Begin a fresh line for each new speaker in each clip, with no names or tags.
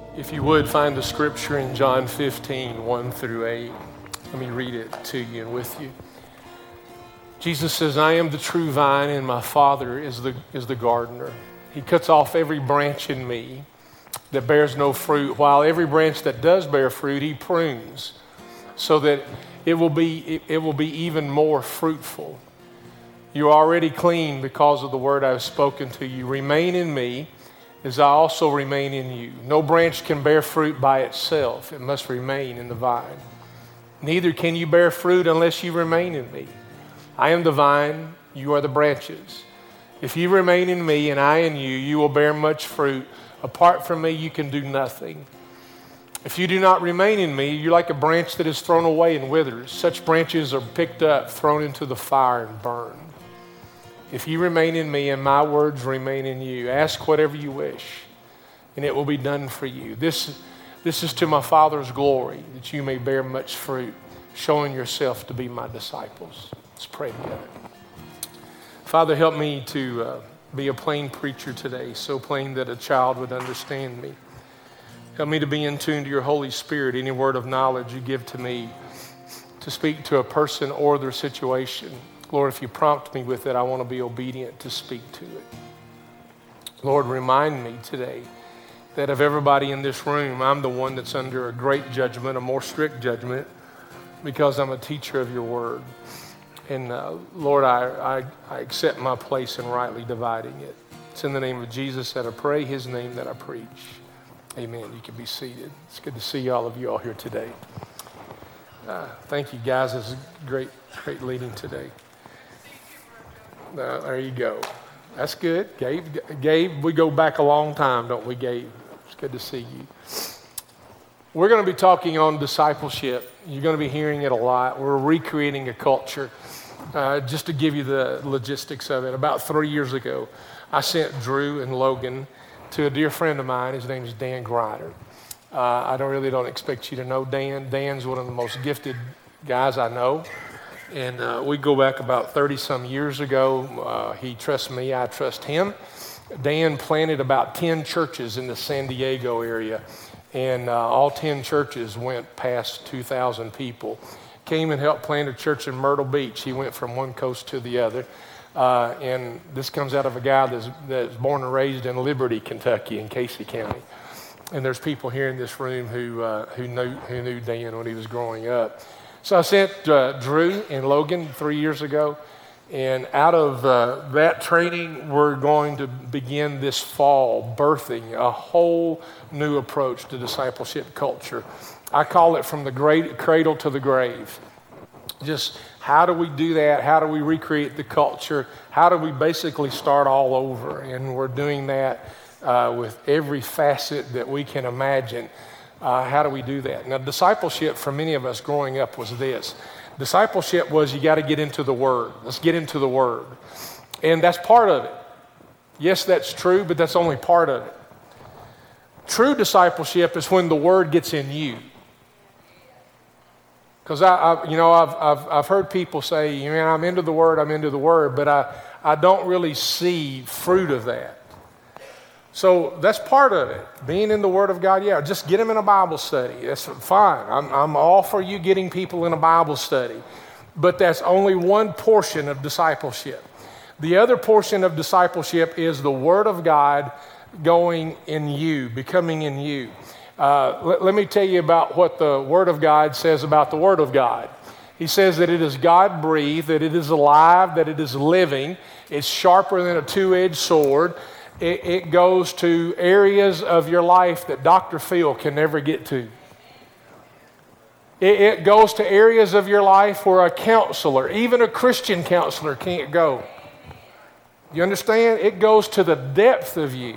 If you would, find the scripture in John 15, 1 through 8. Let me read it to you and with you. Jesus says, I am the true vine and my Father is the gardener. He cuts off every branch in me that bears no fruit, while every branch that does bear fruit, he prunes so that it will be even more fruitful. You are already clean because of the word I have spoken to you. Remain in me as I also remain in you. No branch can bear fruit by itself. It must remain in the vine. Neither can you bear fruit unless you remain in me. I am the vine, you are the branches. If you remain in me and I in you, you will bear much fruit. Apart from me, you can do nothing. If you do not remain in me, you're like a branch that is thrown away and withers. Such branches are picked up, thrown into the fire and burned. If you remain in me and my words remain in you, ask whatever you wish, and it will be done for you. This is to my Father's glory, that you may bear much fruit, showing yourself to be my disciples. Let's pray together. Father, help me to be a plain preacher today, so plain that a child would understand me. Help me to be in tune to your Holy Spirit, any word of knowledge you give to me to speak to a person or their situation. Lord, if you prompt me with it, I want to be obedient to speak to it. Lord, remind me today that of everybody in this room, I'm the one that's under a great judgment, a more strict judgment, because I'm a teacher of your word. And Lord, I accept my place in rightly dividing it. It's in the name of Jesus that I pray, his name that I preach. Amen. You can be seated. It's good to see all of you all here today. Thank you, guys. It's a great leading today. There you go. That's good. Gabe, we go back a long time, don't we, Gabe? It's good to see you. We're going to be talking on discipleship. You're going to be hearing it a lot. We're recreating a culture. Just to give you the logistics of it, about 3 years ago, I sent Drew and Logan to a dear friend of mine. His name is Dan Grider. I don't expect you to know Dan. Dan's one of the most gifted guys I know. And we go back about 30-some years ago. He trusts me, I trust him. Dan planted about 10 churches in the San Diego area, and all 10 churches went past 2,000 people. Came and helped plant a church in Myrtle Beach. He went from one coast to the other. And this comes out of a guy that's born and raised in Liberty, Kentucky, in Casey County. And there's people here in this room who knew Dan when he was growing up. So I sent Drew and Logan 3 years ago, and out of that training, we're going to begin this fall birthing a whole new approach to discipleship culture. I call it from the cradle to the grave. Just how do we do that? How do we recreate the culture? How do we basically start all over? And we're doing that with every facet that we can imagine. How do we do that? Now, discipleship for many of us growing up was this. Discipleship was you got to get into the Word. Let's get into the Word. And that's part of it. Yes, that's true, but that's only part of it. True discipleship is when the Word gets in you. Because I've heard people say, I'm into the Word, but I don't really see fruit of that. So that's part of it. Being in the Word of God, just get them in a Bible study. That's fine. I'm all for you getting people in a Bible study. But that's only one portion of discipleship. The other portion of discipleship is the Word of God going in you, becoming in you. Let me tell you about what the Word of God says about the Word of God. He says that it is God-breathed, that it is alive, that it is living. It's sharper than a two-edged sword. It goes to areas of your life that Dr. Phil can never get to. It goes to areas of your life where a counselor, even a Christian counselor, can't go. You understand? It goes to the depth of you.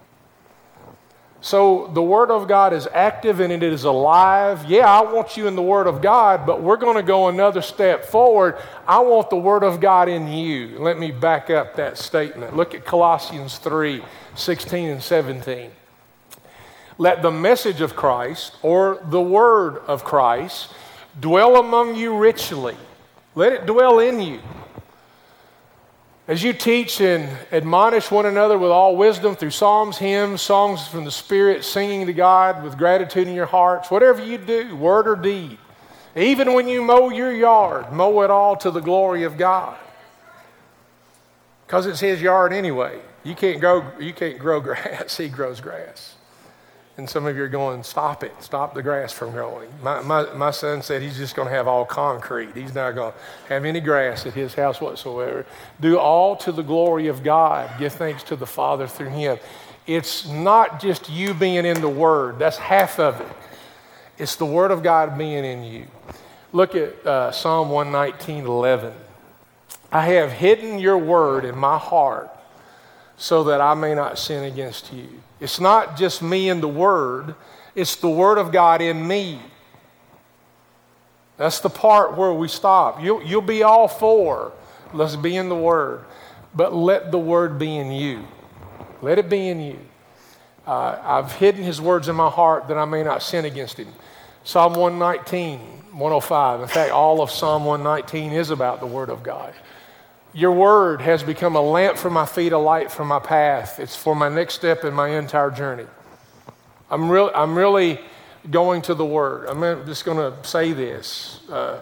So the Word of God is active and it is alive. Yeah, I want you in the Word of God, but we're going to go another step forward. I want the Word of God in you. Let me back up that statement. Look at Colossians 3, 16 and 17. Let the message of Christ, or the Word of Christ, dwell among you richly. Let it dwell in you. As you teach and admonish one another with all wisdom through psalms, hymns, songs from the Spirit, singing to God with gratitude in your hearts, whatever you do, word or deed, even when you mow your yard, mow it all to the glory of God. Because it's His yard anyway. You can't grow grass. He grows grass. And some of you are going, stop it. Stop the grass from growing. My son said he's just going to have all concrete. He's not going to have any grass at his house whatsoever. Do all to the glory of God. Give thanks to the Father through Him. It's not just you being in the Word. That's half of it. It's the Word of God being in you. Look at Psalm 119:11. I have hidden your word in my heart so that I may not sin against you. It's not just me and the Word. It's the Word of God in me. That's the part where we stop. You'll be all for, let's be in the Word. But let the Word be in you. Let it be in you. I've hidden His words in my heart that I may not sin against Him. Psalm 119, 105. In fact, all of Psalm 119 is about the Word of God. Your word has become a lamp for my feet, a light for my path. It's for my next step in my entire journey. I'm really going to the Word. I'm just going to say this.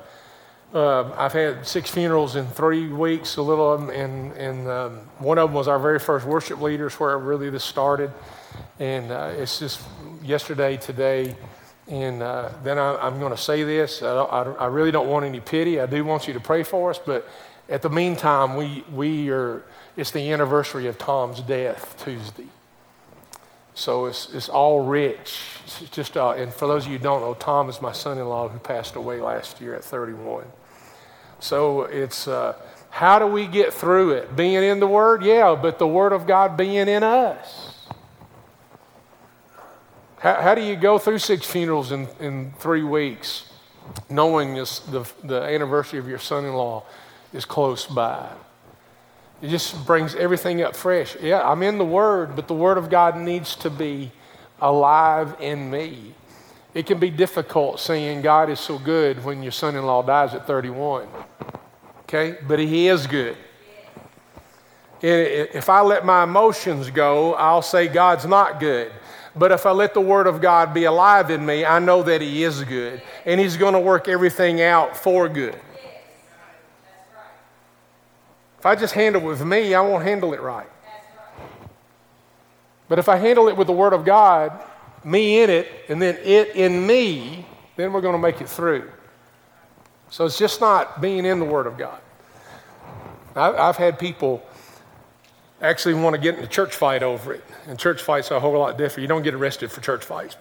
I've had 6 funerals in 3 weeks, a little of them, and one of them was our very first worship leaders where really this started. And it's just yesterday, today, and then I'm going to say this. I really don't want any pity. I do want you to pray for us, but at the meantime, it's the anniversary of Tom's death Tuesday. So it's all rich. It's just, and for those of you who don't know, Tom is my son-in-law who passed away last year at 31. So it's, how do we get through it? Being in the Word? Yeah, but the Word of God being in us. How do you go through 6 funerals in 3 weeks knowing the anniversary of your son-in-law is close by? It just brings everything up fresh. Yeah, I'm in the Word, but the Word of God needs to be alive in me. It can be difficult saying God is so good when your son-in-law dies at 31. Okay? But He is good. If I let my emotions go, I'll say God's not good. But if I let the Word of God be alive in me, I know that He is good. And He's going to work everything out for good. If I just handle it with me, I won't handle it right. But if I handle it with the Word of God, me in it, and then it in me, then we're going to make it through. So it's just not being in the Word of God. I've had people actually want to get in a church fight over it. And church fights are a whole lot different. You don't get arrested for church fights.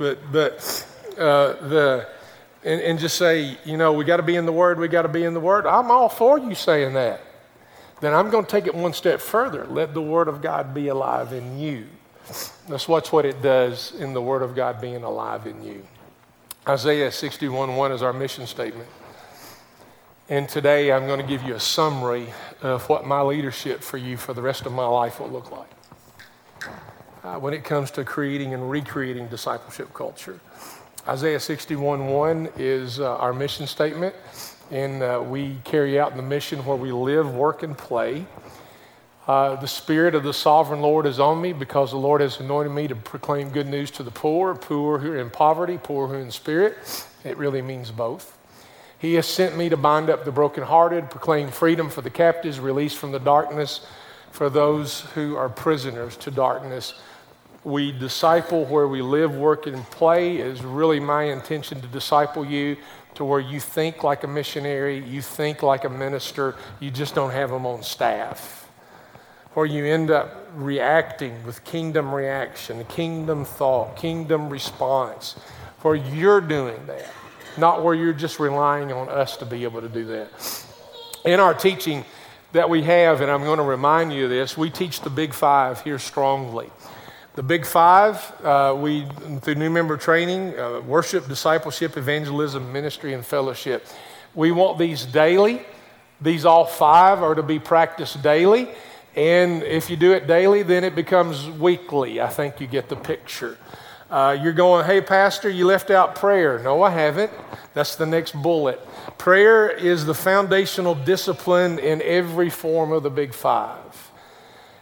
And just say, we got to be in the Word, we got to be in the Word. I'm all for you saying that. Then I'm going to take it one step further. Let the Word of God be alive in you. That's what it does in the Word of God being alive in you. Isaiah 61:1 is our mission statement. And today I'm going to give you a summary of what my leadership for you for the rest of my life will look like when it comes to creating and recreating discipleship culture. Isaiah 61:1 is our mission statement. And we carry out the mission where we live, work, and play. The Spirit of the Sovereign Lord is on me because the Lord has anointed me to proclaim good news to the poor who are in poverty, poor who are in spirit. It really means both. He has sent me to bind up the brokenhearted, proclaim freedom for the captives, release from the darkness for those who are prisoners to darkness. We disciple where we live, work, and play. It is really my intention to disciple you to where you think like a missionary, you think like a minister, you just don't have them on staff. Where you end up reacting with kingdom reaction, kingdom thought, kingdom response, where you're doing that, not where you're just relying on us to be able to do that. In our teaching that we have, and I'm going to remind you of this, we teach the Big Five here strongly. The Big Five, we through new member training, worship, discipleship, evangelism, ministry, and fellowship. We want these daily. These all 5 are to be practiced daily. And if you do it daily, then it becomes weekly. I think you get the picture. You're going, hey, Pastor, you left out prayer. No, I haven't. That's the next bullet. Prayer is the foundational discipline in every form of the Big Five.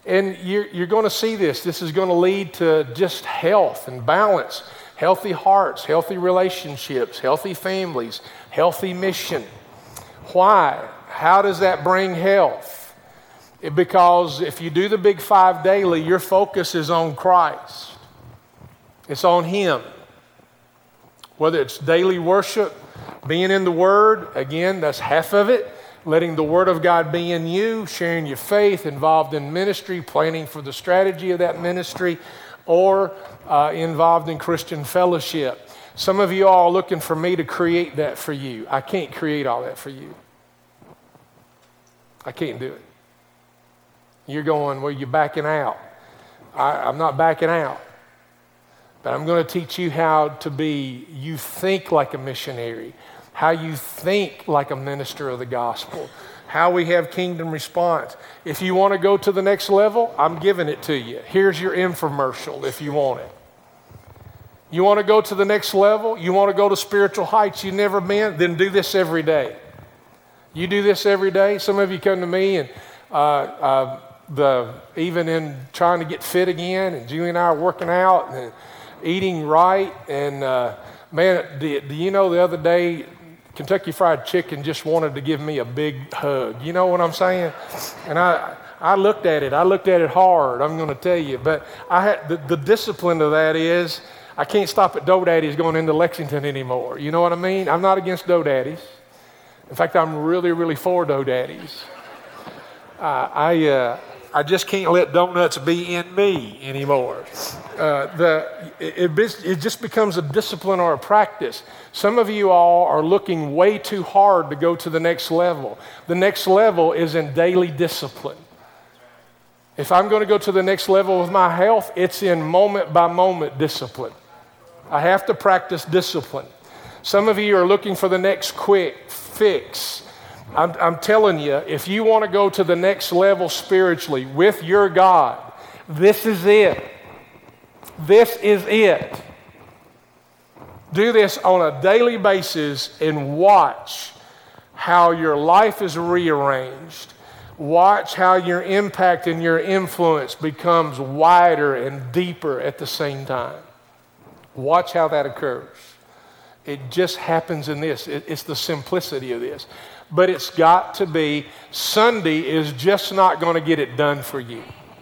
And you're going to see this. This is going to lead to just health and balance, healthy hearts, healthy relationships, healthy families, healthy mission. Why? How does that bring health? Because if you do the Big Five daily, your focus is on Christ. It's on Him. Whether it's daily worship, being in the Word, again, that's half of it. Letting the Word of God be in you, sharing your faith, involved in ministry, planning for the strategy of that ministry, or involved in Christian fellowship. Some of you all are looking for me to create that for you. I can't create all that for you. I can't do it. You're going, well, you're backing out. I'm not backing out. But I'm going to teach you how to be, you think like a missionary, how you think like a minister of the gospel, how we have kingdom response. If you want to go to the next level, I'm giving it to you. Here's your infomercial if you want it. You want to go to the next level? You want to go to spiritual heights you've never been? Then do this every day. You do this every day. Some of you come to me and even in trying to get fit again, and Julie and I are working out and eating right. And man, do you know the other day, Kentucky Fried Chicken just wanted to give me a big hug. You know what I'm saying? And I looked at it. I looked at it hard, I'm going to tell you. But I had the discipline of that is I can't stop at DoDaddy's going into Lexington anymore. You know what I mean? I'm not against DoDaddy's. In fact, I'm really, really for DoDaddy's. I just can't let donuts be in me anymore. It just becomes a discipline or a practice. Some of you all are looking way too hard to go to the next level. The next level is in daily discipline. If I'm going to go to the next level with my health, it's in moment by moment discipline. I have to practice discipline. Some of you are looking for the next quick fix. I'm telling you, if you want to go to the next level spiritually with your God, this is it. This is it. Do this on a daily basis and watch how your life is rearranged. Watch how your impact and your influence becomes wider and deeper at the same time. Watch how that occurs. It just happens in this. It's the simplicity of this. But it's got to be, Sunday is just not going to get it done for you.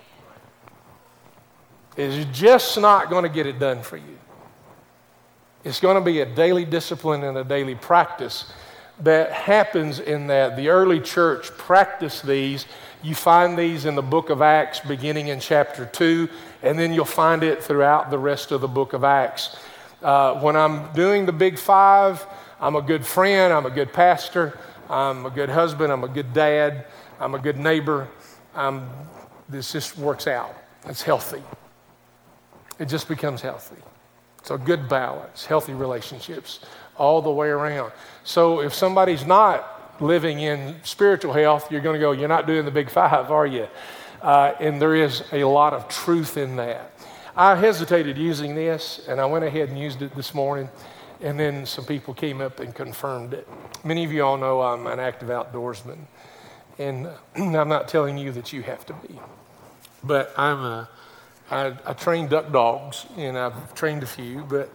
It's just not going to get it done for you. It's going to be a daily discipline and a daily practice that happens in that. The early church practiced these. You find these in the book of Acts beginning in chapter 2, and then you'll find it throughout the rest of the book of Acts. When I'm doing the Big Five, I'm a good friend, I'm a good pastor, I'm a good husband, I'm a good dad, I'm a good neighbor. This just works out. It's healthy. It just becomes healthy. So good balance, healthy relationships all the way around. So if somebody's not living in spiritual health, you're going to go, you're not doing the Big Five, are you? And there is a lot of truth in that. I hesitated using this, and I went ahead and used it this morning, and then some people came up and confirmed it. Many of you all know I'm an active outdoorsman, and I'm not telling you that you have to be. But I train duck dogs, and I've trained a few, but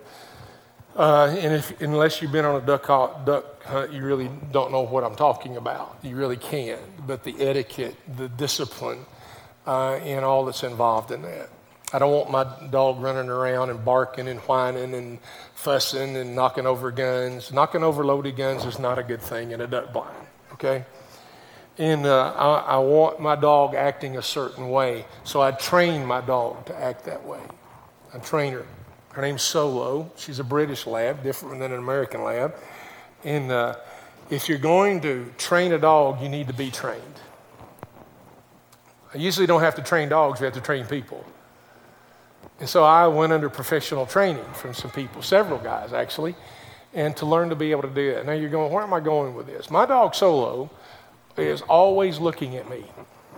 unless you've been on a duck hunt, you really don't know what I'm talking about. You really can't. But the etiquette, the discipline, and all that's involved in that. I don't want my dog running around and barking and whining and fussing and knocking over guns. Knocking over loaded guns is not a good thing in a duck blind, okay? And I want my dog acting a certain way, so I train my dog to act that way. I train her. Her name's Solo. She's a British lab, different than an American lab. And if you're going to train a dog, you need to be trained. I usually don't have to train dogs, we have to train people. And so I went under professional training from some people, several guys actually, and to learn to be able to do that. Now you're going, where am I going with this? My dog Solo is always looking at me.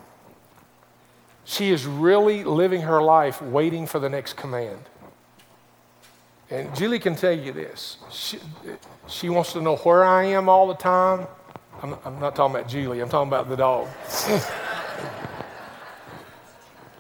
She is really living her life waiting for the next command. And Julie can tell you this. She wants to know where I am all the time. I'm not talking about Julie. I'm talking about the dog.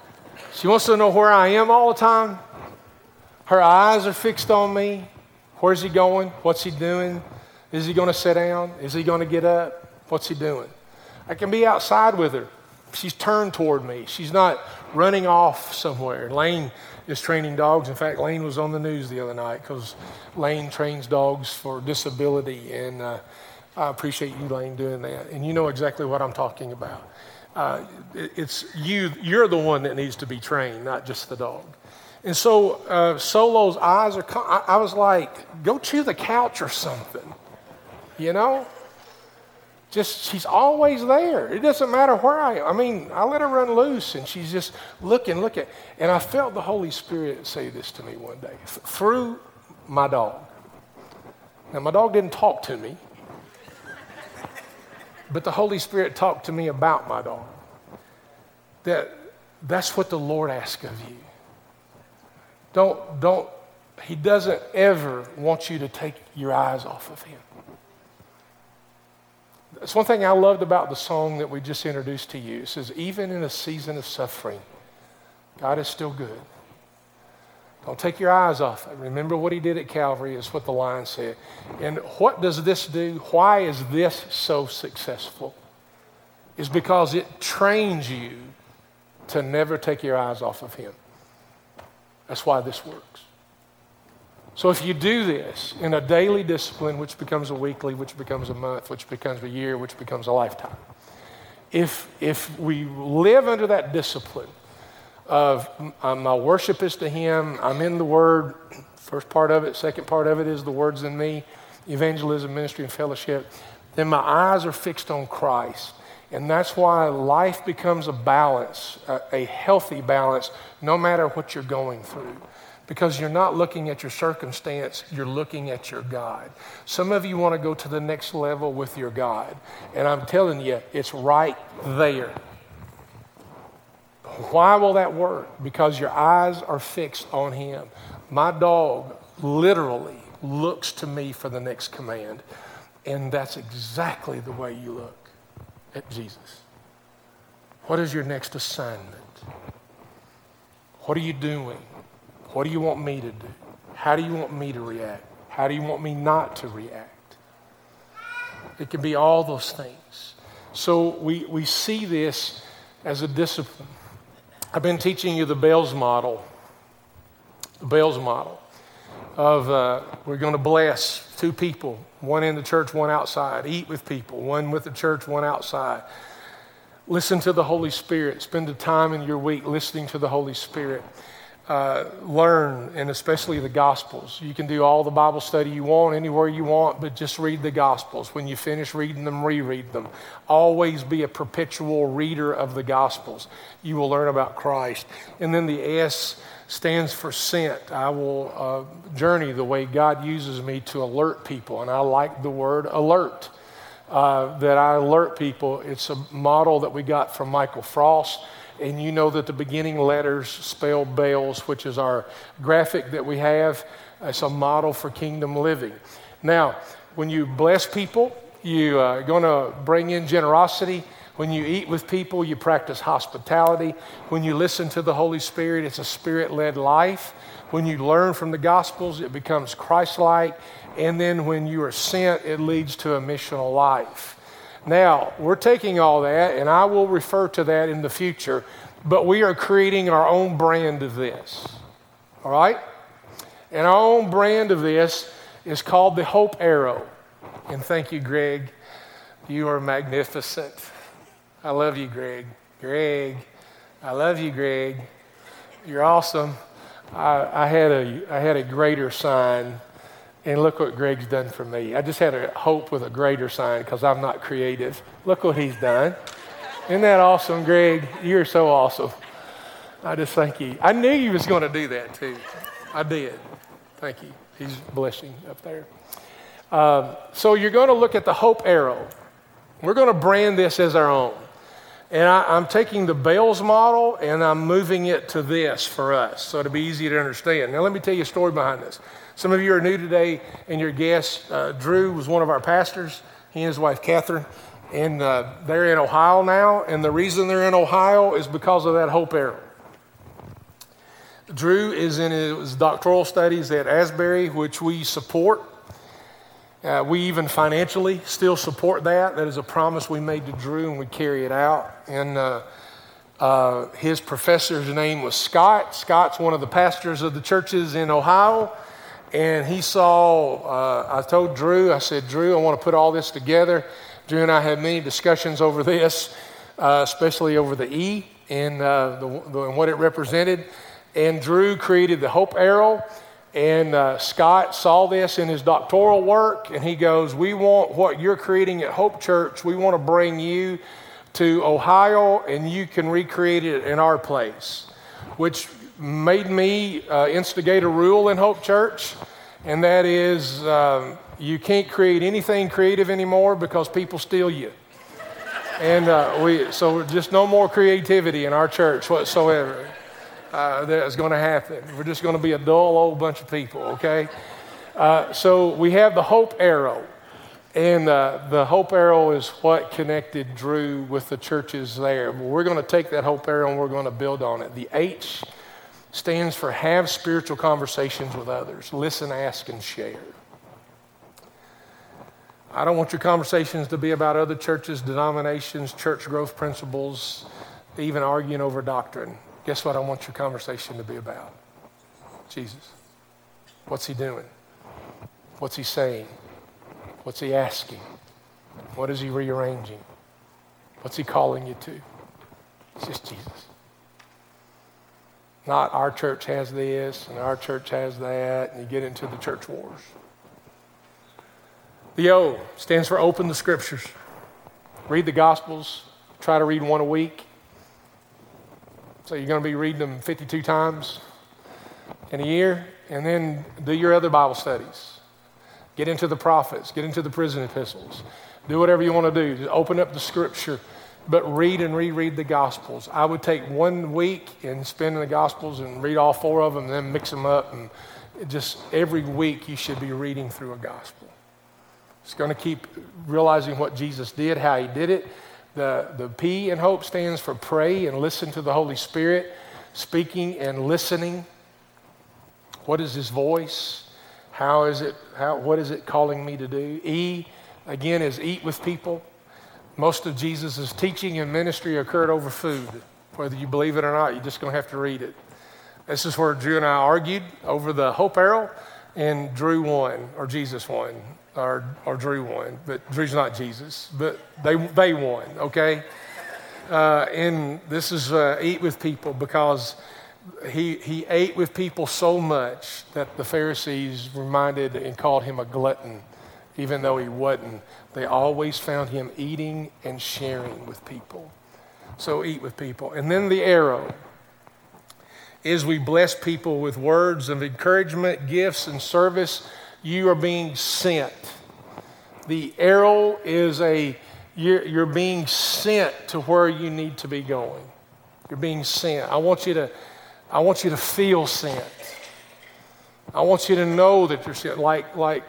She wants to know where I am all the time. Her eyes are fixed on me. Where's he going? What's he doing? Is he going to sit down? Is he going to get up? What's he doing? I can be outside with her. She's turned toward me. She's not running off somewhere. Lane is training dogs. In fact, Lane was on the news the other night because Lane trains dogs for disability. And I appreciate you, Lane, doing that. And you know exactly what I'm talking about. It's you're the one that needs to be trained, not just the dog. And so Solo's eyes are, I was like, go chew the couch or something, you know? Just, she's always there. It doesn't matter where I am. I mean, I let her run loose and she's just looking. And I felt the Holy Spirit say this to me one day through my dog. Now, my dog didn't talk to me, but the Holy Spirit talked to me about my dog. That's what the Lord asks of you. He doesn't ever want you to take your eyes off of him. That's one thing I loved about the song that we just introduced to you. It says, even in a season of suffering, God is still good. Don't take your eyes off it. Remember what he did at Calvary is what the line said. And what does this do? Why is this so successful? It's because it trains you to never take your eyes off of him. That's why this works. So if you do this in a daily discipline, which becomes a weekly, which becomes a month, which becomes a year, which becomes a lifetime, if we live under that discipline of my worship is to him, I'm in the word, first part of it, second part of it is the words in me, evangelism, ministry, and fellowship, then my eyes are fixed on Christ. And that's why life becomes a balance, a healthy balance, no matter what you're going through. Because you're not looking at your circumstance, you're looking at your God. Some of you want to go to the next level with your God. And I'm telling you, it's right there. Why will that work? Because your eyes are fixed on him. My dog literally looks to me for the next command. And that's exactly the way you look at Jesus. What is your next assignment? What are you doing? What do you want me to do? How do you want me to react? How do you want me not to react? It can be all those things. So we see this as a discipline. I've been teaching you the Bells model. The Bells model of we're going to bless two people, one in the church, one outside. Eat with people, one with the church, one outside. Listen to the Holy Spirit. Spend the time in your week listening to the Holy Spirit. Learn, and especially the Gospels. You can do all the Bible study you want, anywhere you want, but just read the Gospels. When you finish reading them, reread them. Always be a perpetual reader of the Gospels. You will learn about Christ. And then the S stands for sent. I will journey the way God uses me to alert people, and I like the word alert. That I alert people. It's a model that we got from Michael Frost. And you know that the beginning letters spell Bells, which is our graphic that we have. It's a model for kingdom living. Now, when you bless people, you are going to bring in generosity. When you eat with people, you practice hospitality. When you listen to the Holy Spirit, it's a spirit-led life. When you learn from the Gospels, it becomes Christ-like. And then when you are sent, it leads to a missional life. Now, we're taking all that, and I will refer to that in the future, but we are creating our own brand of this, all right? And our own brand of this is called the Hope Arrow. And thank you, Greg. You are magnificent. I love you, Greg. Greg, I love you, Greg. You're awesome. I had a greater sign. And look what Greg's done for me. I just had a hope with a greater sign because I'm not creative. Look what he's done. Isn't that awesome, Greg? You're so awesome. I just thank you. I knew you was going to do that too. I did. Thank you. He's blessing up there. So you're going to look at the Hope Arrow. We're going to brand this as our own. And I'm taking the Bells model and I'm moving it to this for us so it'll be easy to understand. Now let me tell you a story behind this. Some of you are new today, and your guest, Drew, was one of our pastors. He and his wife, Catherine, and they're in Ohio now. And the reason they're in Ohio is because of that Hope Arrow. Drew is in his doctoral studies at Asbury, which we support. We even financially still support that. That is a promise we made to Drew, and we carry it out. And his professor's name was Scott. Scott's one of the pastors of the churches in Ohio. And he saw, I told Drew, I said, Drew, I want to put all this together. Drew and I had many discussions over this, especially over the E and what it represented. And Drew created the Hope Arrow. And Scott saw this in his doctoral work, and he goes, we want what you're creating at Hope Church, we want to bring you to Ohio, and you can recreate it in our place, which made me instigate a rule in Hope Church, and that is you can't create anything creative anymore because people steal you. And so just no more creativity in our church whatsoever. That's going to happen. We're just going to be a dull old bunch of people, okay? So we have the Hope Arrow, and the Hope Arrow is what connected Drew with the churches there. We're going to take that Hope Arrow and we're going to build on it. The H stands for have spiritual conversations with others. Listen, ask, and share. I don't want your conversations to be about other churches, denominations, church growth principles, even arguing over doctrine. Guess what I want your conversation to be about? Jesus. What's he doing? What's he saying? What's he asking? What is he rearranging? What's he calling you to? It's just Jesus. Not our church has this and our church has that, and you get into the church wars. The O stands for open the scriptures. Read the Gospels. Try to read one a week. So you're going to be reading them 52 times in a year, and then do your other Bible studies. Get into the prophets, get into the prison epistles. Do whatever you want to do. Just open up the scripture, but read and reread the Gospels. I would take 1 week and spend in the Gospels and read all 4 of them and then mix them up. And just every week you should be reading through a Gospel. It's going to keep realizing what Jesus did, how he did it. The P in Hope stands for pray and listen to the Holy Spirit, speaking and listening. What is his voice? What is it calling me to do? E, again, is eat with people. Most of Jesus' teaching and ministry occurred over food. Whether you believe it or not, you're just going to have to read it. This is where Drew and I argued over the Hope Arrow, and Drew won, or Jesus won. Or Drew won, but Drew's not Jesus, but they won, okay? And this is eat with people, because he ate with people so much that the Pharisees reminded and called him a glutton, even though he wasn't. They always found him eating and sharing with people. So eat with people. And then the arrow is we bless people with words of encouragement, gifts, and service. You are being sent. The arrow is you're being sent to where you need to be going. You're being sent. I want you to feel sent. I want you to know that you're sent. Like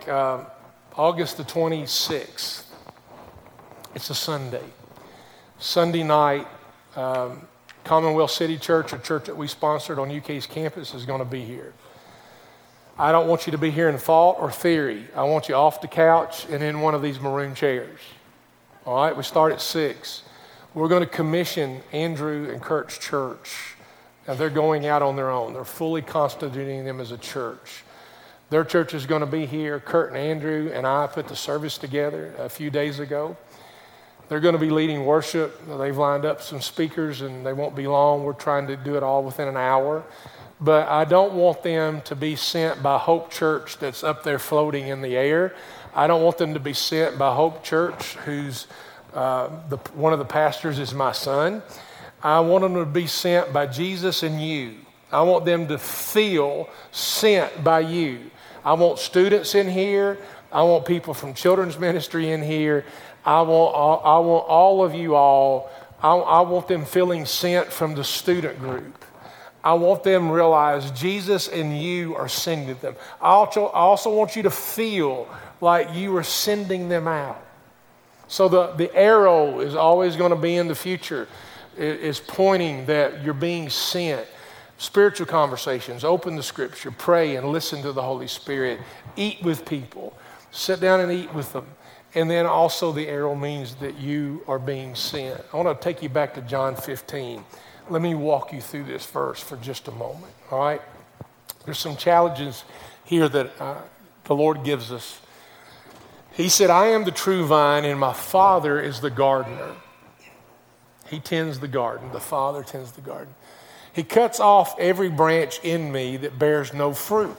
August the 26th. It's a Sunday. Sunday night, Commonwealth City Church, a church that we sponsored on UK's campus, is going to be here. I don't want you to be here in thought or theory. I want you off the couch and in one of these maroon chairs. All right, we start at 6. We're going to commission Andrew and Kurt's church, and they're going out on their own. They're fully constituting them as a church. Their church is going to be here. Kurt and Andrew and I put the service together a few days ago. They're going to be leading worship. They've lined up some speakers, and they won't be long. We're trying to do it all within an hour. But I don't want them to be sent by Hope Church that's up there floating in the air. I don't want them to be sent by Hope Church, who's one of the pastors is my son. I want them to be sent by Jesus and you. I want them to feel sent by you. I want students in here. I want people from children's ministry in here. I want all of you all. I want them feeling sent from the student group. I want them to realize Jesus and you are sending them. I also want you to feel like you are sending them out. So the arrow is always going to be in the future. It's pointing that you're being sent. spiritual conversations, open the scripture, pray and listen to the Holy Spirit, eat with people, sit down and eat with them. And then also the arrow means that you are being sent. I want to take you back to John 15. Let me walk you through this verse for just a moment, all right? There's some challenges here that the Lord gives us. He said, I am the true vine and my Father is the gardener. He tends the garden. The Father tends the garden. He cuts off every branch in me that bears no fruit.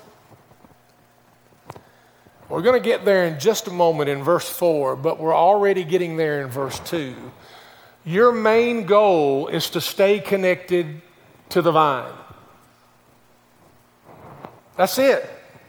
We're going to get there in just a moment in verse 4, but we're already getting there in verse 2. Your main goal is to stay connected to the vine. That's it.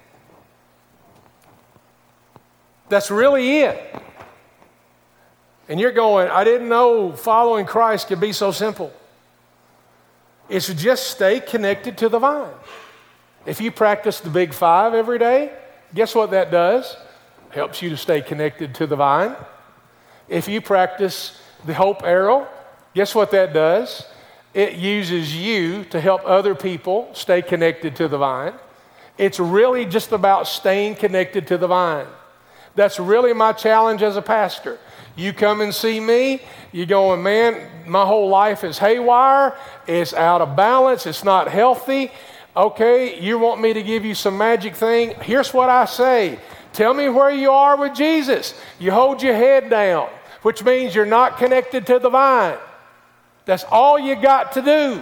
That's really it. And you're going, I didn't know following Christ could be so simple. It's just stay connected to the vine. If you practice the Big Five every day, guess what that does? Helps you to stay connected to the vine. If you practice the Hope Arrow, guess what that does? It uses you to help other people stay connected to the vine. It's really just about staying connected to the vine. That's really my challenge as a pastor. You come and see me, you're going, man, my whole life is haywire, it's out of balance, it's not healthy. Okay, you want me to give you some magic thing? Here's what I say. Tell me where you are with Jesus. You hold your head down, which means you're not connected to the vine. That's all you got to do.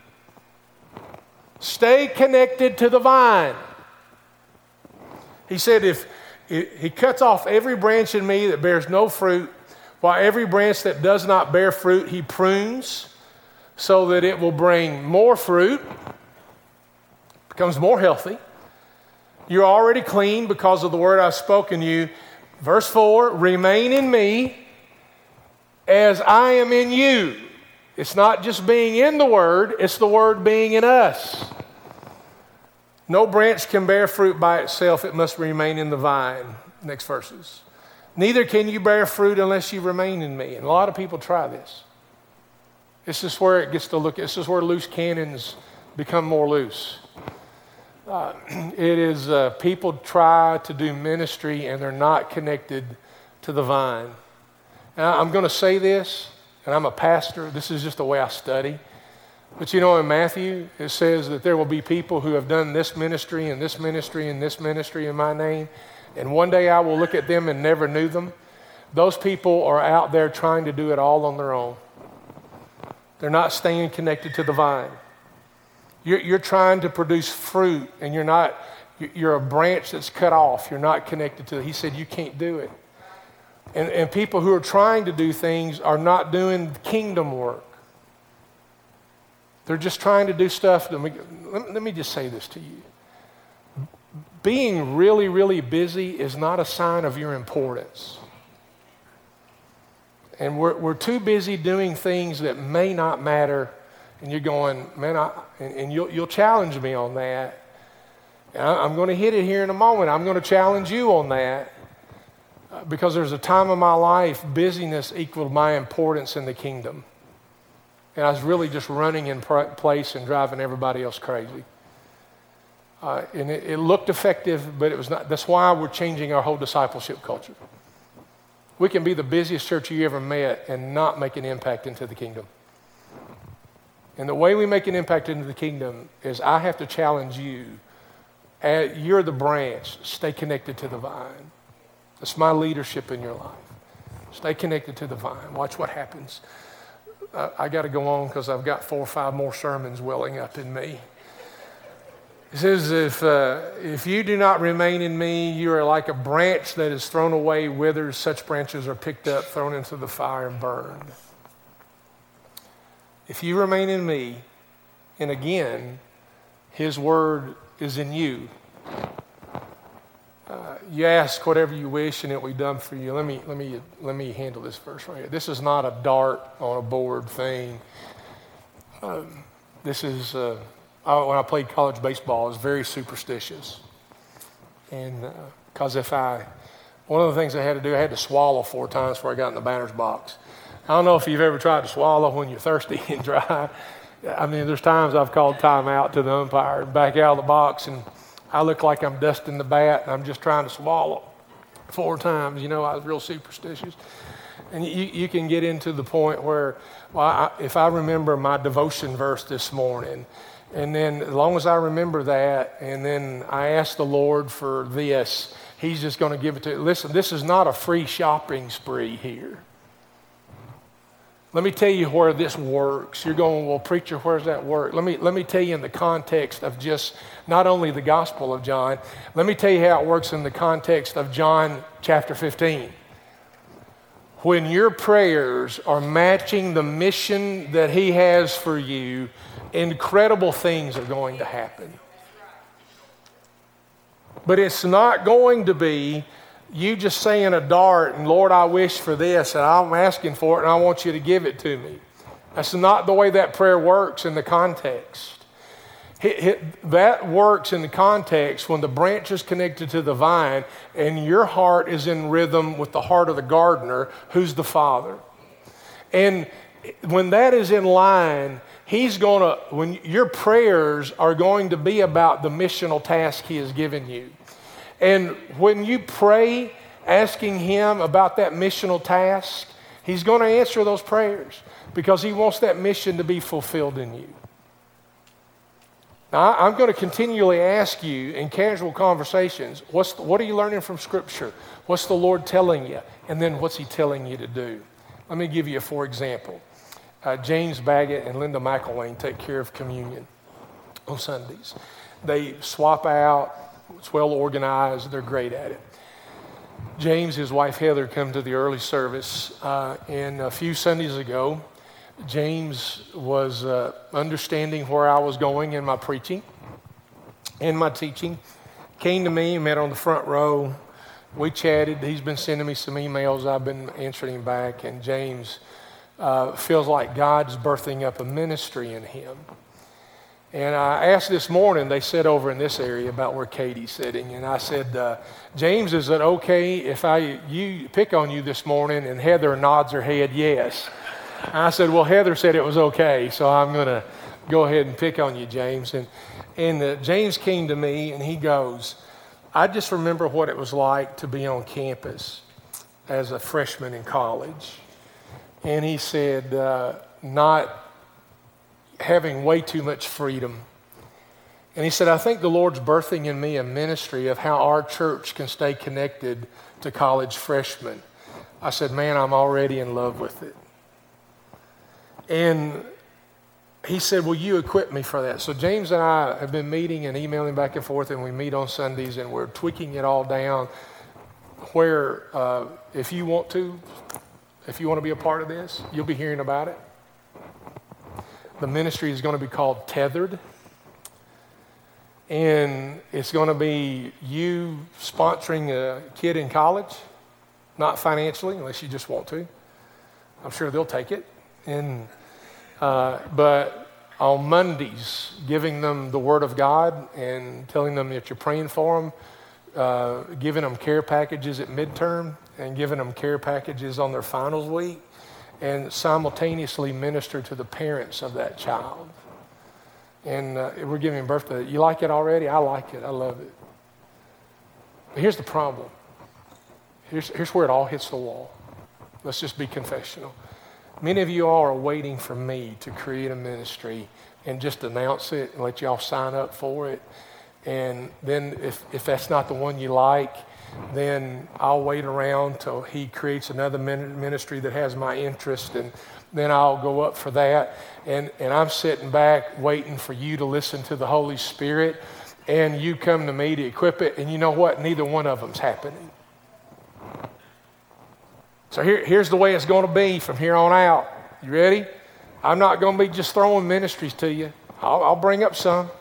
Stay connected to the vine. He said, if he cuts off every branch in me that bears no fruit, while every branch that does not bear fruit, he prunes so that it will bring more fruit, becomes more healthy. You're already clean because of the word I've spoken to you. Verse 4, remain in me as I am in you. It's not just being in the word, it's the word being in us. No branch can bear fruit by itself, it must remain in the vine. Next verses. Neither can you bear fruit unless you remain in me. And a lot of people try this. This is where it gets to look. This is where loose cannons become more loose. It is people try to do ministry and they're not connected to the vine. Now, I'm going to say this, and I'm a pastor. This is just the way I study. But you know, in Matthew, it says that there will be people who have done this ministry and this ministry and this ministry in my name. And one day I will look at them and never knew them. Those people are out there trying to do it all on their own. They're not staying connected to the vine. You're trying to produce fruit and you're a branch that's cut off. You're not connected to it. He said you can't do it. And people who are trying to do things are not doing kingdom work. They're just trying to do stuff. Let me just say this to you. Being really, really busy is not a sign of your importance. And we're too busy doing things that may not matter. And you're going, man, and you'll challenge me on that. And I'm going to hit it here in a moment. I'm going to challenge you on that. Because there's a time in my life, busyness equaled my importance in the kingdom. And I was really just running in place and driving everybody else crazy. And it looked effective, but it was not. That's why we're changing our whole discipleship culture. We can be the busiest church you ever met and not make an impact into the kingdom. And the way we make an impact into the kingdom is I have to challenge you. You're the branch. Stay connected to the vine. That's my leadership in your life. Stay connected to the vine. Watch what happens. I got to go on because I've got 4 or 5 more sermons welling up in me. It says, if you do not remain in me, you are like a branch that is thrown away, withers. Such branches are picked up, thrown into the fire, and burned. If you remain in me, and again, his word is in you. You ask whatever you wish, and it will be done for you. Let me handle this verse right here. This is not a dart on a board thing. This is when I played college baseball, I was very superstitious, and because one of the things I had to do, I had to swallow 4 times before I got in the batter's box. I don't know if you've ever tried to swallow when you're thirsty and dry. I mean, there's times I've called timeout to the umpire and back out of the box, and I look like I'm dusting the bat, and I'm just trying to swallow 4 times. I was real superstitious. And you can get into the point where, if I remember my devotion verse this morning, and then as long as I remember that, and then I ask the Lord for this, He's just going to give it to you. Listen, this is not a free shopping spree here. Let me tell you where this works. You're going, well, preacher, where's that work? Let me tell you in the context of just not only the Gospel of John, let me tell you how it works in the context of John chapter 15. When your prayers are matching the mission that He has for you, incredible things are going to happen. But it's not going to be you just saying a dart and, Lord, I wish for this, and I'm asking for it, and I want you to give it to me. That's not the way that prayer works in the context. That works in the context when the branch is connected to the vine and your heart is in rhythm with the heart of the gardener, who's the Father. And when that is in line, when your prayers are going to be about the missional task He has given you. And when you pray asking Him about that missional task, He's going to answer those prayers because He wants that mission to be fulfilled in you. Now, I'm going to continually ask you in casual conversations, what are you learning from Scripture? What's the Lord telling you? And then what's He telling you to do? Let me give you for example. James Baggett and Linda McElwain take care of communion on Sundays. They swap out. It's well organized. They're great at it. James, his wife Heather, come to the early service, and a few Sundays ago, James was understanding where I was going in my preaching and my teaching. Came to me, met on the front row. We chatted. He's been sending me some emails. I've been answering him back. And James feels like God's birthing up a ministry in him. And I asked this morning, they said over in this area about where Katie's sitting. And I said, James, is it okay if you pick on you this morning? And Heather nods her head yes. I said, well, Heather said it was okay, so I'm going to go ahead and pick on you, James. And James came to me, and he goes, I just remember what it was like to be on campus as a freshman in college. And he said, not having way too much freedom. And he said, I think the Lord's birthing in me a ministry of how our church can stay connected to college freshmen. I said, man, I'm already in love with it. And he said, will you equip me for that? So James and I have been meeting and emailing back and forth, and we meet on Sundays, and we're tweaking it all down where if you want to be a part of this, you'll be hearing about it. The ministry is going to be called Tethered. And it's going to be you sponsoring a kid in college, not financially, unless you just want to. I'm sure they'll take it. But on Mondays, giving them the Word of God and telling them that you're praying for them, giving them care packages at midterm and giving them care packages on their finals week, and simultaneously minister to the parents of that child. And we're giving birth to it. You like it already? I like it. I love it. But here's the problem. Here's where it all hits the wall. Let's just be confessional. Many of you all are waiting for me to create a ministry and just announce it and let y'all sign up for it. And then if that's not the one you like, then I'll wait around till He creates another ministry that has my interest, and then I'll go up for that. And I'm sitting back waiting for you to listen to the Holy Spirit, and you come to me to equip it, and you know what? Neither one of them's happening. So here's the way it's going to be from here on out. You ready? I'm not going to be just throwing ministries to you. I'll bring up some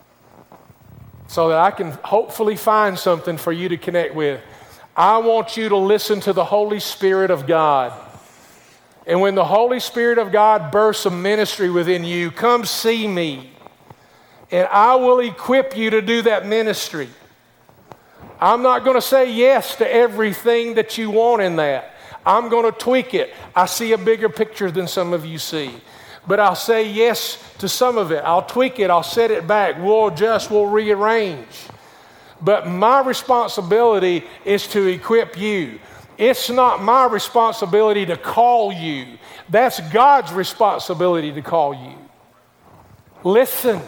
so that I can hopefully find something for you to connect with. I want you to listen to the Holy Spirit of God. And when the Holy Spirit of God bursts a ministry within you, come see me, and I will equip you to do that ministry. I'm not going to say yes to everything that you want in that. I'm going to tweak it. I see a bigger picture than some of you see. but I'll say yes to some of it. I'll tweak it. I'll set it back. We'll adjust. We'll rearrange. But my responsibility is to equip you. It's not my responsibility to call you. That's God's responsibility to call you. Listen.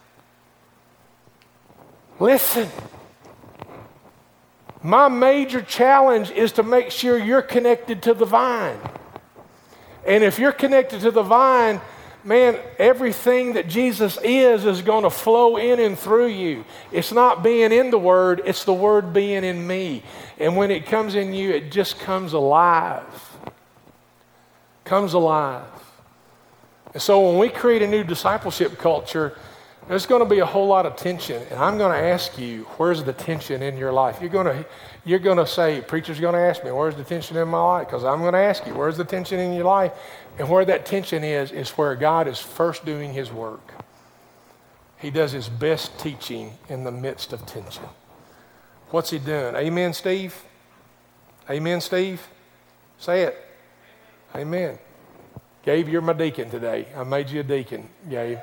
Listen. My major challenge is to make sure you're connected to the vine. And if you're connected to the vine, man, everything that Jesus is going to flow in and through you. It's not being in the Word, it's the Word being in me. And when it comes in you, it just comes alive. Comes alive. And so when we create a new discipleship culture, there's going to be a whole lot of tension. And I'm going to ask you, where's the tension in your life? You're going to say, preacher's going to ask me, where's the tension in my life? Because I'm going to ask you, where's the tension in your life? And where that tension is where God is first doing his work. He does his best teaching in the midst of tension. What's he doing? Amen, Steve? Amen, Steve? Say it. Amen. Gabe, you're my deacon today. I made you a deacon, Gabe.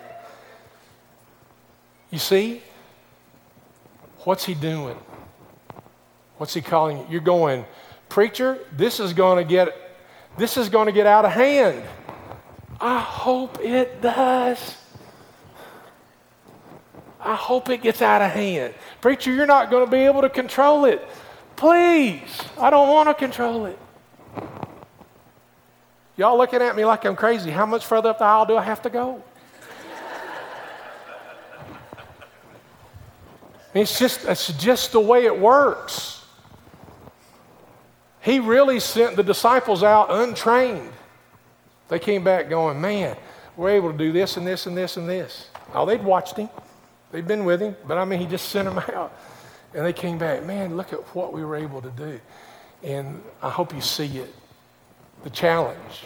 You see? What's he doing? What's he calling you? You're going, preacher, this is going to get out of hand. I hope it does. I hope it gets out of hand. Preacher, you're not going to be able to control it. Please, I don't want to control it. Y'all looking at me like I'm crazy. How much further up the aisle do I have to go? It's just the way it works. He really sent the disciples out untrained. They came back going, man, we're able to do this and this and this and this. Oh, they'd watched him. They'd been with him. But he just sent them out. And they came back, man, look at what we were able to do. And I hope you see it. The challenge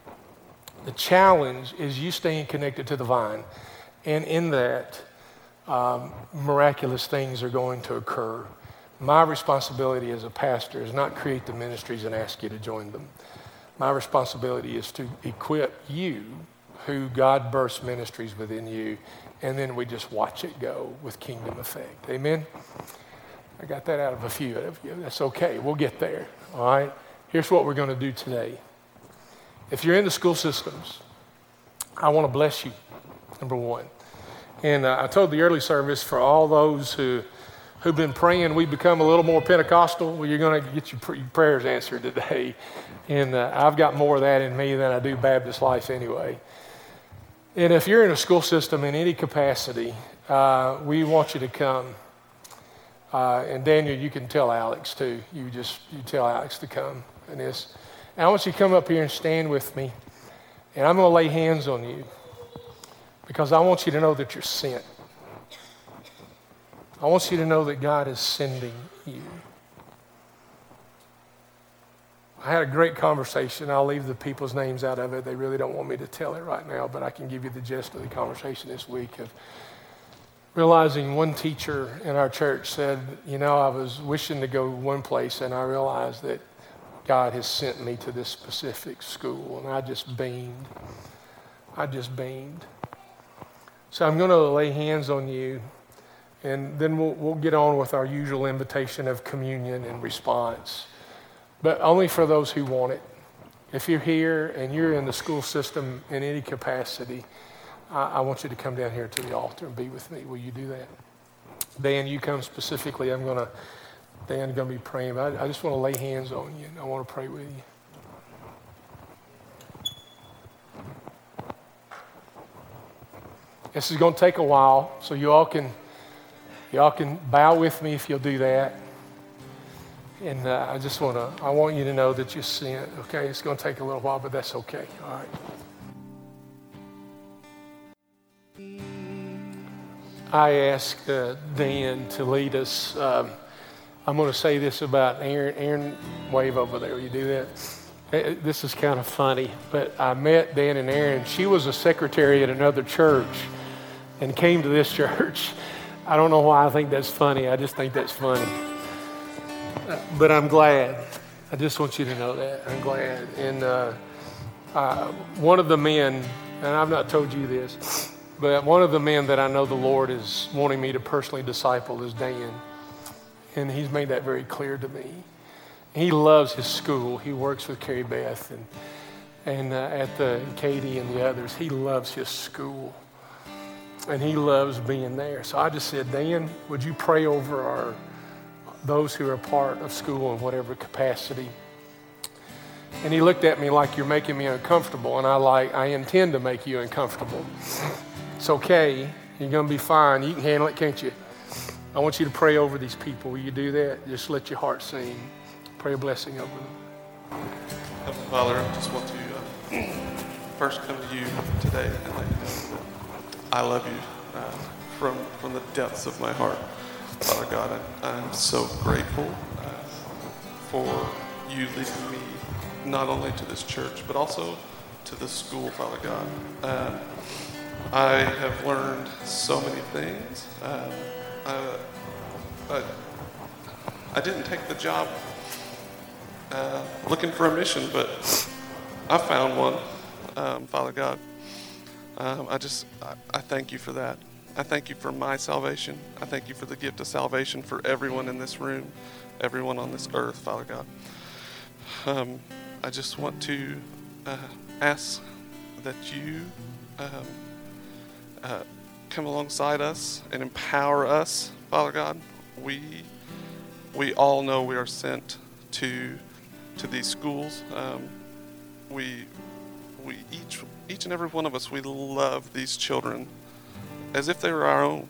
is you staying connected to the vine. And in that, miraculous things are going to occur. My responsibility as a pastor is not create the ministries and ask you to join them. My responsibility is to equip you who God bursts ministries within you, and then we just watch it go with kingdom effect. Amen? I got that out of a few of you. That's okay. We'll get there. All right? Here's what we're going to do today. If you're in the school systems, I want to bless you, number one. And I told the early service for all those who've been praying, we become a little more Pentecostal. Well, you're going to get your prayers answered today. And I've got more of that in me than I do Baptist life anyway. And if you're in a school system in any capacity, we want you to come. And Daniel, you can tell Alex too. You tell Alex to come. And I want you to come up here and stand with me. And I'm going to lay hands on you. Because I want you to know that you're sent. I want you to know that God is sending you. I had a great conversation. I'll leave the people's names out of it. They really don't want me to tell it right now, but I can give you the gist of the conversation this week of realizing one teacher in our church said, I was wishing to go one place, and I realized that God has sent me to this specific school, and I just beamed. So I'm going to lay hands on you, and then we'll get on with our usual invitation of communion and response, but only for those who want it. If you're here and you're in the school system in any capacity, I want you to come down here to the altar and be with me. Will you do that? Dan, you come specifically. Dan's going to be praying, but I just want to lay hands on you, and I want to pray with you. This is going to take a while, so y'all can bow with me if you'll do that. And I want you to know that you're sent, okay? It's going to take a little while, but that's okay, all right? I asked Dan to lead us. I'm going to say this about Aaron. Aaron, wave over there. Will you do that? This is kind of funny, but I met Dan and Aaron. She was a secretary at another church and came to this church. I don't know why I think that's funny. I just think that's funny. But I'm glad. I just want you to know that. I'm glad. And one of the men and I've not told you this, but one of the men that I know the Lord is wanting me to personally disciple is Dan. And he's made that very clear to me. He loves his school. He works with Carrie Beth and at the Katie and the others. He loves his school. And he loves being there. So I just said, Dan, would you pray over those who are part of school in whatever capacity? And he looked at me like, you're making me uncomfortable. And I intend to make you uncomfortable. It's okay. You're going to be fine. You can handle it, can't you? I want you to pray over these people. Will you do that? Just let your heart sing. Pray a blessing over them.
Heavenly Father, I just want to first come to you today and let you know that I love you from the depths of my heart. Father God, I'm so grateful for you leading me not only to this church, but also to the school, Father God. I have learned so many things. I didn't take the job looking for a mission, but I found one, Father God. I thank you for that. I thank you for my salvation. I thank you for the gift of salvation for everyone in this room, everyone on this earth, Father God. I just want to ask that you come alongside us and empower us, Father God. We all know we are sent to these schools. We each and every one of us, we love these children as if they were our own.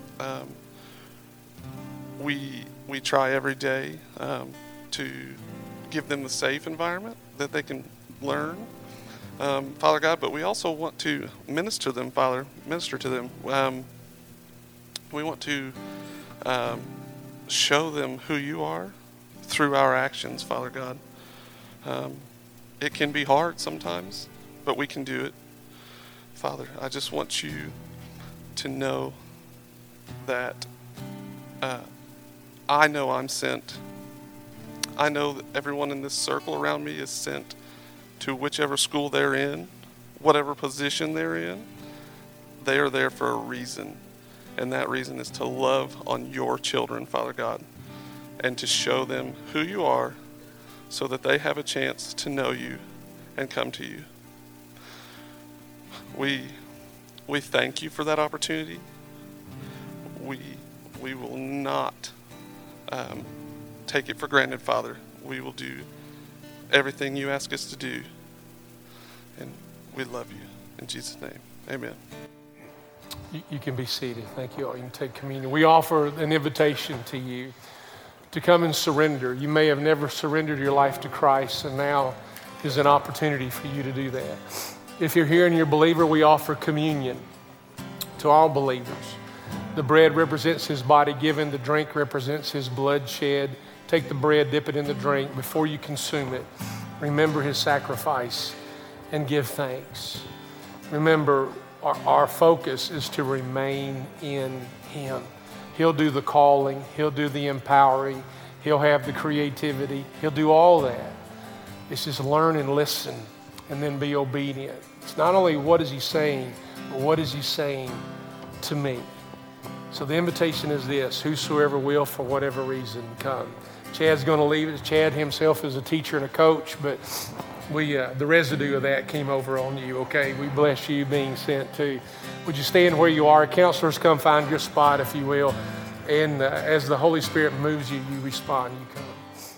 We try every day to give them the safe environment that they can learn, Father God. But we also want to minister to them, Father. We want to show them who you are through our actions, Father God. It can be hard sometimes, but we can do it. Father, I just want you to know that I know I'm sent. I know that everyone in this circle around me is sent to whichever school they're in, whatever position they're in. They are there for a reason, and that reason is to love on your children, Father God, and to show them who you are so that they have a chance to know you and come to you. We thank you for that opportunity. We will not take it for granted, Father. We will do everything you ask us to do, and we love you. In Jesus' name, amen.
You can be seated. Thank you all. You can take communion. We offer an invitation to you to come and surrender. You may have never surrendered your life to Christ, and now is an opportunity for you to do that. If you're here and you're a believer, we offer communion to all believers. The bread represents his body given. The drink represents his blood shed. Take the bread, dip it in the drink. Before you consume it, remember his sacrifice and give thanks. Remember, our focus is to remain in him. He'll do the calling. He'll do the empowering. He'll have the creativity. He'll do all that. It's just learn and listen and then be obedient. It's not only what is he saying, but what is he saying to me? So the invitation is this: whosoever will, for whatever reason, come. Chad's going to leave it. Chad himself is a teacher and a coach, but the residue of that came over on you, okay? We bless you being sent too. Would you stand where you are? Counselors, come find your spot, if you will. And as the Holy Spirit moves you, you respond, you come.